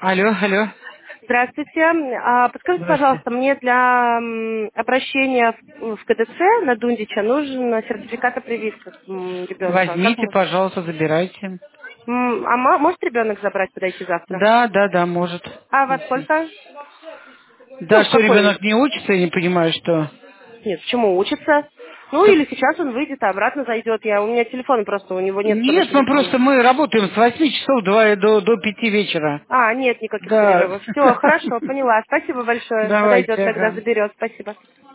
Алло, алло. Здравствуйте. Подскажите, Здравствуйте. пожалуйста, мне для обращения в КДЦ на Дундича нужен сертификат о прививках ребенка. Возьмите, пожалуйста, забирайте. Может ребенок забрать, подойти завтра? Да, да, да, может. А во сколько? Да, Ну, в что какой? ребенок не учится, я не понимаю, что. Нет, почему учится? Ну, или сейчас он выйдет, а обратно зайдет. У меня телефон просто, у него нет своего Нет, ну просто телефона. мы работаем с 8 часов до 5 вечера. Нет никаких Да. перерывов. Все, хорошо, поняла. Спасибо большое. Давайте, Подойдет, тогда ага. заберет. Спасибо.